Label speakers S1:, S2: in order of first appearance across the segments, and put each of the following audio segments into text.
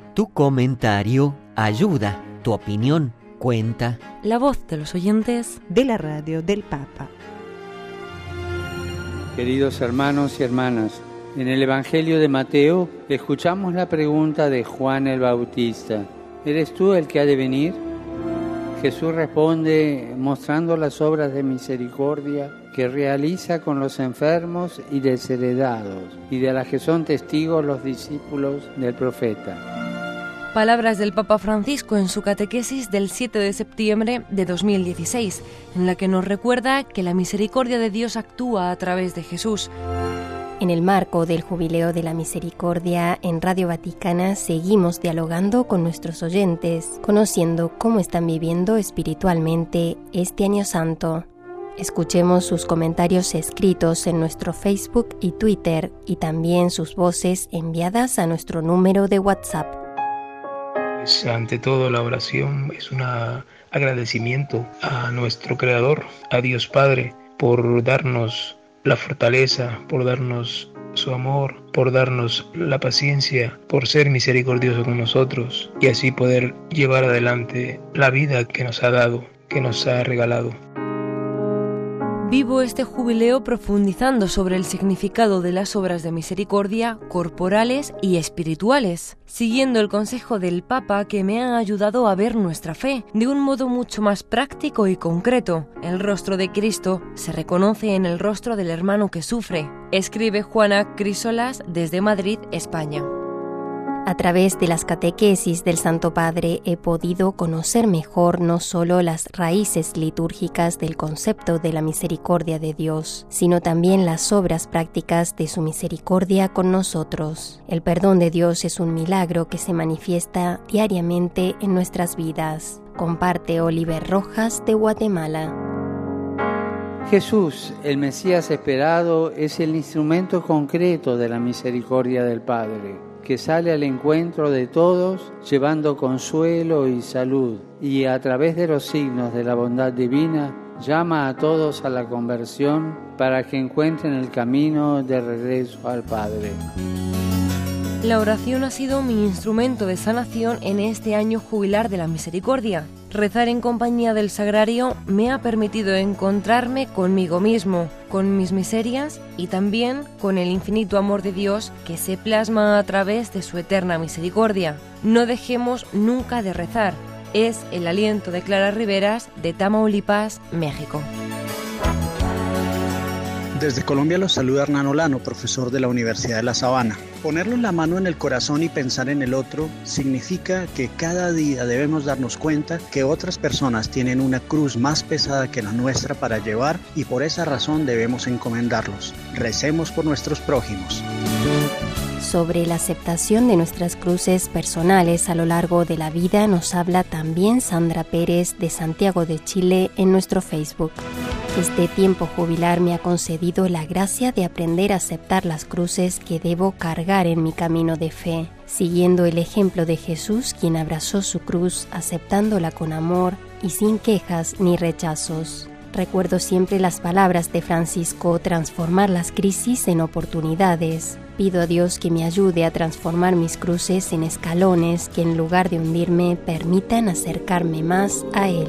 S1: Tu comentario ayuda, tu opinión cuenta.
S2: La voz de los oyentes
S3: de la radio del Papa.
S4: Queridos hermanos y hermanas, en el Evangelio de Mateo escuchamos la pregunta de Juan el Bautista: ¿eres tú el que ha de venir? Jesús responde mostrando las obras de misericordia que realiza con los enfermos y desheredados, y de las que son testigos los discípulos del profeta.
S2: Palabras del Papa Francisco en su catequesis del 7 de septiembre de 2016, en la que nos recuerda que la misericordia de Dios actúa a través de Jesús.
S5: En el marco del Jubileo de la Misericordia, en Radio Vaticana seguimos dialogando con nuestros oyentes, conociendo cómo están viviendo espiritualmente este Año Santo. Escuchemos sus comentarios escritos en nuestro Facebook y Twitter, y también sus voces enviadas a nuestro número de WhatsApp.
S6: Ante todo, la oración es un agradecimiento a nuestro Creador, a Dios Padre, por darnos la fortaleza, por darnos su amor, por darnos la paciencia, por ser misericordioso con nosotros y así poder llevar adelante la vida que nos ha dado, que nos ha regalado.
S2: Vivo este jubileo profundizando sobre el significado de las obras de misericordia corporales y espirituales, siguiendo el consejo del Papa que me ha ayudado a ver nuestra fe de un modo mucho más práctico y concreto. El rostro de Cristo se reconoce en el rostro del hermano que sufre, escribe Juana Crísolas desde Madrid, España.
S5: A través de las catequesis del Santo Padre he podido conocer mejor no solo las raíces litúrgicas del concepto de la misericordia de Dios, sino también las obras prácticas de su misericordia con nosotros. El perdón de Dios es un milagro que se manifiesta diariamente en nuestras vidas. Comparte Oliver Rojas de Guatemala.
S4: Jesús, el Mesías esperado, es el instrumento concreto de la misericordia del Padre, que sale al encuentro de todos llevando consuelo y salud, y a través de los signos de la bondad divina llama a todos a la conversión para que encuentren el camino de regreso al Padre.
S2: La oración ha sido mi instrumento de sanación en este año jubilar de la misericordia. Rezar en compañía del sagrario me ha permitido encontrarme conmigo mismo, con mis miserias y también con el infinito amor de Dios que se plasma a través de su eterna misericordia. No dejemos nunca de rezar. Es el aliento de Clara Riveras de Tamaulipas, México.
S7: Desde Colombia los saluda Hernán Olano, profesor de la Universidad de La Sabana. Ponerlo la mano en el corazón y pensar en el otro significa que cada día debemos darnos cuenta que otras personas tienen una cruz más pesada que la nuestra para llevar y por esa razón debemos encomendarlos. Recemos por nuestros prójimos.
S5: Sobre la aceptación de nuestras cruces personales a lo largo de la vida nos habla también Sandra Pérez de Santiago de Chile en nuestro Facebook. Este tiempo jubilar me ha concedido la gracia de aprender a aceptar las cruces que debo cargar en mi camino de fe, siguiendo el ejemplo de Jesús, quien abrazó su cruz aceptándola con amor y sin quejas ni rechazos. Recuerdo siempre las palabras de Francisco: transformar las crisis en oportunidades. Pido a Dios que me ayude a transformar mis cruces en escalones que en lugar de hundirme permitan acercarme más a Él.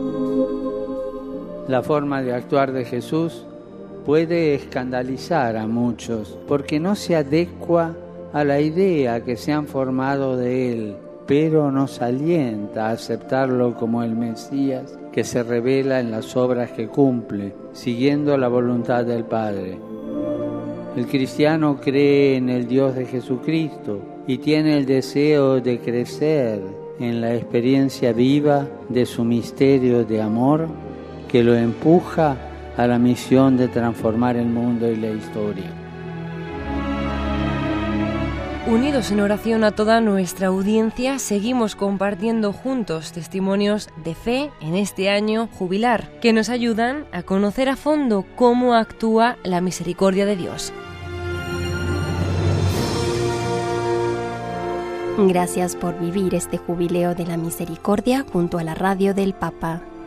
S4: La forma de actuar de Jesús puede escandalizar a muchos porque no se adecua a la idea que se han formado de Él, pero nos alienta a aceptarlo como el Mesías que se revela en las obras que cumple, siguiendo la voluntad del Padre. El cristiano cree en el Dios de Jesucristo y tiene el deseo de crecer en la experiencia viva de su misterio de amor que lo empuja a la misión de transformar el mundo y la historia.
S2: Unidos en oración a toda nuestra audiencia, seguimos compartiendo juntos testimonios de fe en este año jubilar, que nos ayudan a conocer a fondo cómo actúa la misericordia de Dios.
S5: Gracias por vivir este jubileo de la misericordia junto a la radio del Papa.